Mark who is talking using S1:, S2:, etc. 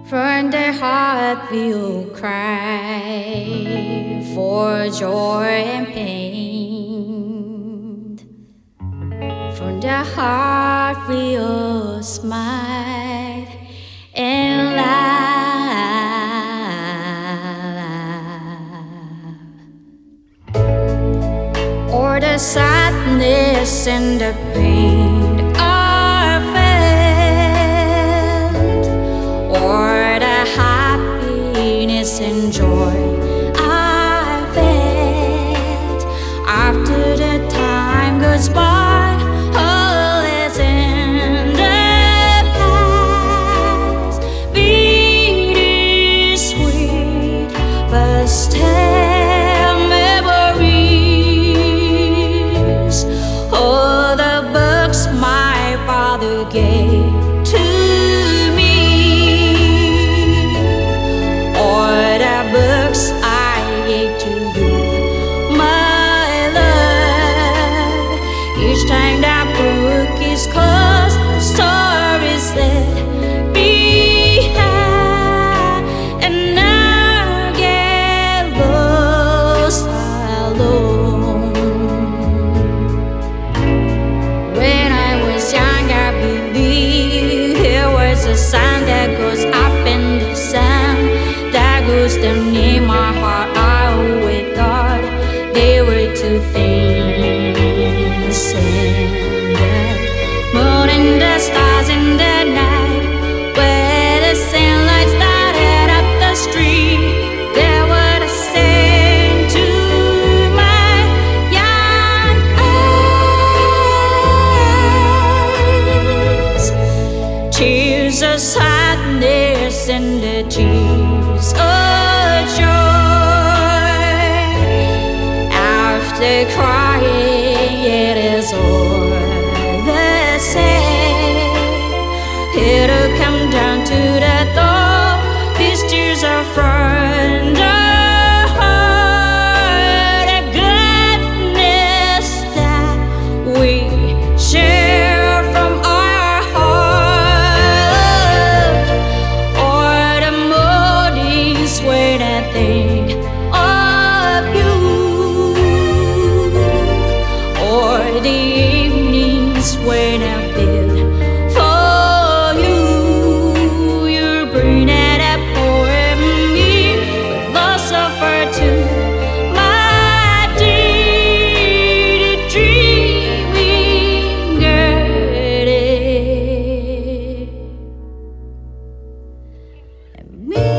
S1: From the heart will cry for joy and pain. From the heart will smile and laugh. Or the sadness and the pain are felt, or the happiness and joy I felt. After the time goes by, all is in the past. Bittersweet, but still memories. All the books my father gave to me, or the books I gave to you, my love. Each time that book is closed, stories that behind, and I get lost alone. When I was young, I believed there was a sun that goes up in the sun, that goes down in my heart. I always thought they were two things, and the moon and the stars in the night, where the sunlight started up the street. They were the same to my young eyes. Tears of sadness and the tears of joy. After crying, it is all the same. It'll come down to the thought, these tears are from the heart. The goodness that we share from our heart, or the mornings when I think of you, or the evenings when I feel for you. You're bringing up for me, but lost of her too. My dear dreaming girl, and me.